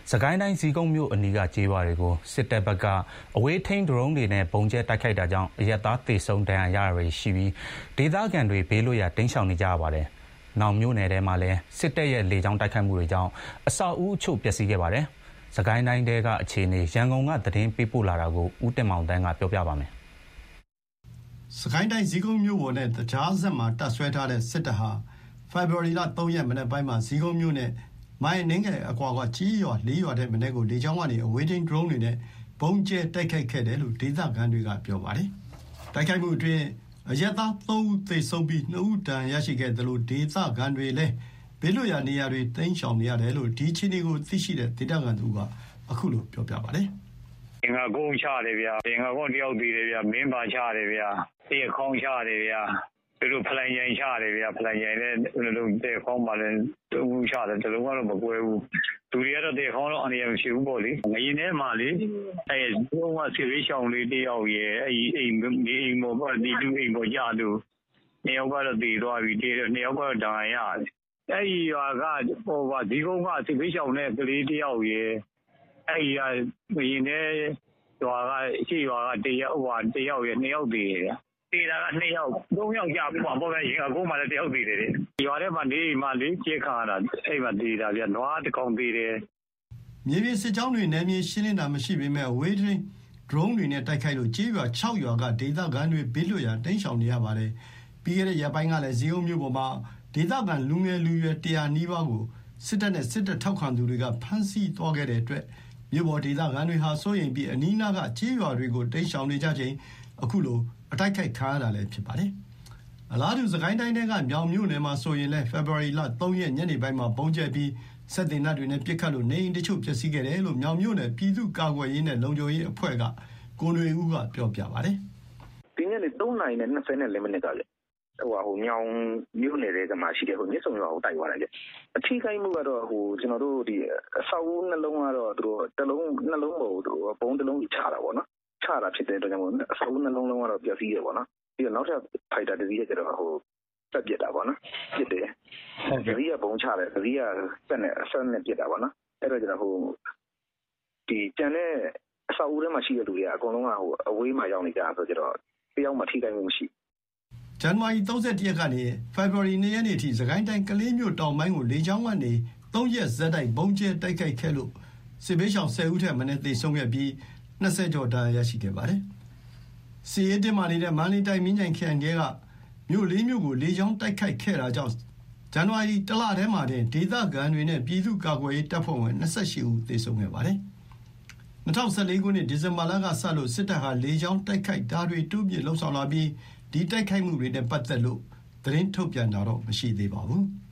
စကိုင်းတိုင်းဇီးကုန်းမြို့အနီးကကျေးရွာတွေကိုစစ်တပ်ဘက်ကအဝေးထိန်းဒရုန်းတွေနဲ့ပုံကျဲတိုက်ခိုက်တာကြောင့်အရပ်သားသေဆုံးဒဏ်ရာရတာတွေရှိပြီးဒေသခံတွေဘေးလွတ်ရာတိမ်းရှောင်နေကြရပါတယ်။နောင်မြို့နယ်ထဲမှာလည်းစစ်တပ်ရဲ့လေကြောင်းတိုက်ခိုက်မှုတွေကြောင့်အဆောက်အဦအချို့ပျက်စီးခဲ့ပါတယ်။စကိုင်းတိုင်းတဲကအခြေအနေရန်ကုန်ကသတင်းပေးပို့လာတာကိုဦးတင်မောင်တန်းကပြောပြပါမယ်။စကိုင်းတိုင်းဇီးကုန်းမြို့ပေါ်နဲ့တကြားဆက်မှာတပ်ဆွဲထားတဲ့စစ်တပ်ဟာဖေဖော်ဝါရီလ 3 ရက်မနက်ပိုင်းမှာဇီးကုန်းမြို့နဲ့မိုင်နှင်းငယ်အကွာကကြီးရွာ4 ရွာတဲ့မနေ့ကိုလေကြောင်းကနေအဝေးထိန်းဒရုန်းတွေနဲ့ပုံကျဲတိုက်ခိုက်ခဲ့တယ်လို့ဒေသခံတွေကပြောပါတယ်။တိုက်ခိုက်မှုအတွင်းအရပ်သား3 ဦးသေဆုံးပြီး2 ဦးဒဏ်ရာရရှိခဲ့တယ်လို့ဒေသခံတွေလည်းဘေးလွတ်ရာနေရာတွေတိမ်းရှောင်နေရတယ်လို့ဒီချင်းတွေကိုသိရှိတဲ့ဒေသခံသူကအခုလိုပြောပြပါတယ်။အင်္ဂါကုန်းချတယ်ဗျာအင်္ဂါကုန်းတယောက်သေးတယ်ဗျာမင်းပါချတယ်ဗျာတေခေါင်းချတယ်ဗျာသူတို့ဖလိုင်ရင်ချတယ်ဗျာဖလိုင်ရင်လည်းလုံးတေခေါင်းပါလဲတူချတယ်တလုံးကတော့မကွဲဘူးသူတွေကတော့တေခေါင်းတော့အနေရမရှိဘူးပေါ့လေငရင်ထဲမှာလေအဲဘုံကဆေးရှောင်းလေးတယောက်ရဲ့အိမ်မောပေါ့ဒီတူအိမ်ပေါ်ကြလို့နှစ်ယောက်ကတော့တည်သွားပြီနှစ်ယောက်ကတော့ဒဏ်ရာရတယ်အဲဒီရွာကဟိုပါဒီကုန်းကဆေးရှောင်းနဲ့ကလေးတယောက်ရဲ့အဲဒီကငရင်ထဲရွာကရှေ့ရွာကတယောက်ရဲ့နှစ်ယောက်တည်တယ်တေတာက2 ယောက်3 ယောက်ကြာပြီပေါ့ဗျာရင်အကုန်မှလည်းတယောက်သေးတယ်ရွာထဲမှာနေမှလေးကျေးခါတာအဲ့မှာတေတာဗျာနွားတကောင်သေးတယ်မြေပြင်စစ်ကြောင်းတွေနယ်မြေရှင်းလင်းတာမရှိပေမဲ့ဝေးထင်းဒရုန်းတွေနဲ့တိုက်ခိုက်လို့ကျေးရွာ6 ရွာကဒေသခံတွေဘေးလွတ်ရာတိမ်းရှောင်နေရပါတယ်ပြီးခဲ့တဲ့ရက်ပိုင်းကလည်းဇီးကုန်းမြို့ပေါ်မှာဒေသခံလူငယ်လူရွယ်100 နီးပါးကိုစစ်တပ်နဲ့စစ်တပ်ထောက်ခံသူတွေကဖမ်းဆီးသွားခဲ့တဲ့အတွက်မြို့ပေါ်ဒေသခံတွေဟာစိုးရိမ်ပြီးအနီးနားကကျေးရွာတွေကိုတိမ်းရှောင်နေကြချိန်အခုလိုအတိုက်ခိုက်ခံရတာလည်းဖြစ်ပါတယ်။အလားတူစကိုင်းတိုင်းထဲကမြောင်မြို့နယ်မှာဆိုရင်လည်းဖေဖော်ဝါရီလ 3 ရက်ညနေပိုင်းမှာပုံကျဲပြီးစက်တင်နတ်တွေနဲ့ပစ်ခတ်လို့နေအိမ်တချို့ပျက်စီးခဲ့တယ်လို့မြောင်မြို့နယ်ပြည်သူ့ကာကွယ်ရေးနဲ့လုံခြုံရေးအဖွဲ့ကကိုနွေဦးကပြောပြပါတယ်။ဒီနေ့3:24 မိနစ်ကလေဟိုမြောင်မြို့နယ်တွေကမှရှိတဲ့ဟိုမြစ်ဆုံရွာကိုတိုက်သွားတယ်လေ။အထီးကိုင်းမှုကတော့ဟိုကျွန်တော်တို့ဒီအဆောက်အဦနှလုံးကတော့သူတို့နှလုံးပေါ်သူတို့ဘုံတစ်လုံးချတာပေါ့နော်။ချတာဖြစ်တဲ့အတွက်ကြောင့်မို့အဆောက်အဦနှလုံးကတော့ပျက်စီးရပေါ့နော်ပြီးတော့နောက်ထပ်ဖိုက်တာတစ်စီးကျတော့ဟိုတက်ပြစ်တာပေါ့နော်ပြစ်တယ်တစ်စီးကဘုံချတယ်တစ်စီးကစက်နဲ့ပြစ်တာပေါ့နော်အဲ့တော့ကျတော့ဟိုဒီကျန်တဲ့အဆောက်အဦထဲမှာရှိတဲ့လူတွေကအကုန်လုံးကဟိုအဝေးမှာရောက်နေကြဆိုတော့တယောက်မှထိခိုက်မှုမရှိဇန်နဝါရီ 31 ရက်ကနေဖေဖော်ဝါရီ 2 ရက်နေ့အထိစကိုင်းတိုင်းကလေးမြို့တောင်ပိုင်းကိုလေကြောင်းကနေ3 ရက်ဇက်တိုက်ဘုံကျဲတိုက်ခိုက်ခဲ့လို့စစ်ဘေးရှောင်10 ဦးထက်မနည်းသေဆုံးခဲ့ပြီး20 ကျော်ဒဏ်ရာရရှိခဲ့ပါတယ်။စီရေးတင်မာနေတဲ့မန္တလေးတိုင်းမြင်းကြိုင်ခရိုင်ကမြို့4 မြို့ကိုလေကြောင်းတိုက်ခိုက်ခဲ့တာကြောင့်ဇန်နဝါရီတလထဲမှာတင်ဒေသခံတွေနဲ့ပြည်သူ့ကာကွယ်ရေးတပ်ဖွဲ့ဝင်28 ဦးသေဆုံးခဲ့ပါတယ်။2014 ခုနှစ်ဒီဇင်ဘာလကစလို့စစ်တပ်ဟာလေကြောင်းတိုက်ခိုက်တာတွေတိုးမြင့်လှုံ့ဆော်လာပြီးဒီတိုက်ခိုက်မှုတွေနဲ့ပတ်သက်လို့သတင်းထုတ်ပြန်တာတော့မရှိသေးပါဘူး။